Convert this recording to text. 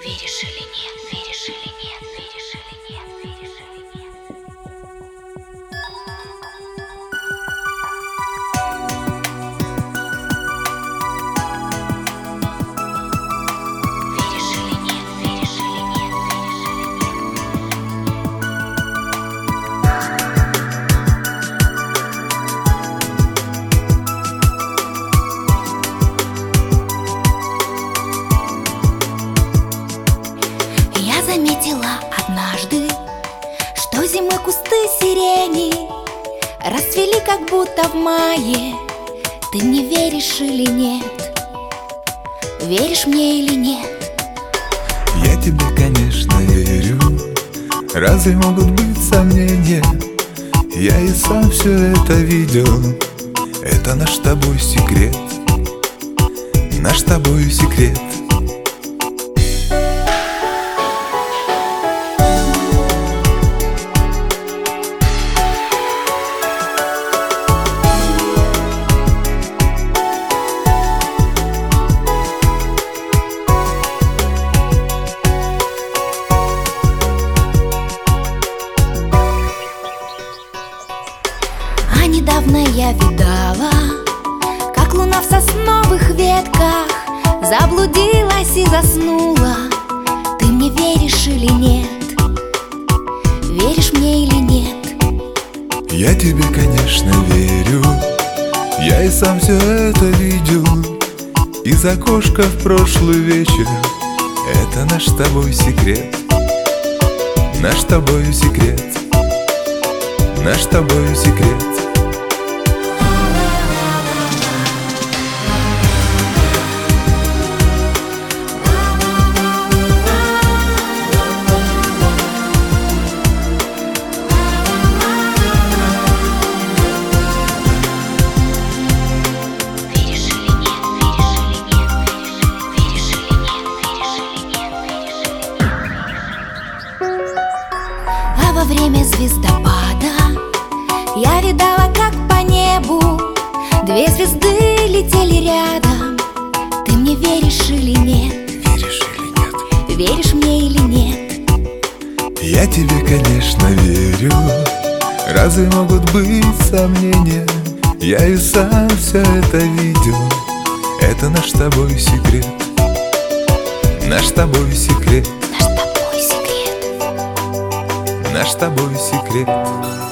Веришь или нет, веришь или нет, веришь или нет, веришь или нет. Веришь или нет, веришь или нет, веришь или нет. Я заметила однажды, что зимой кусты сирени расцвели как будто в мае. Ты мне веришь или нет? Веришь мне или нет? Я тебе, конечно, верю. Разве могут быть сомнения? Я и сам все это видел. Это наш с тобой секрет. Наш с тобой секрет. А недавно я видала, как луна в сосновых ветках заблудилась и заснула. Ты мне веришь или нет? Веришь мне или нет? Я тебе, конечно, верю. Я и сам все это видел. Из окошка в прошлый вечер. Это наш с тобой секрет. Наш с тобой секрет. Наш с тобой секрет. Веришь или нет? Веришь или нет? Веришь или нет? Веришь или нет? Веришь или нет? А во время звездопада я видала, как по небу две звезды летели рядом. Ты мне веришь или нет? Веришь или нет? Веришь мне или нет? Я тебе, конечно, верю. Разве могут быть сомнения? Я и сам все это видел. Это наш с тобой секрет. Наш с тобой секрет. Наш с тобой секрет. Наш с тобой секрет.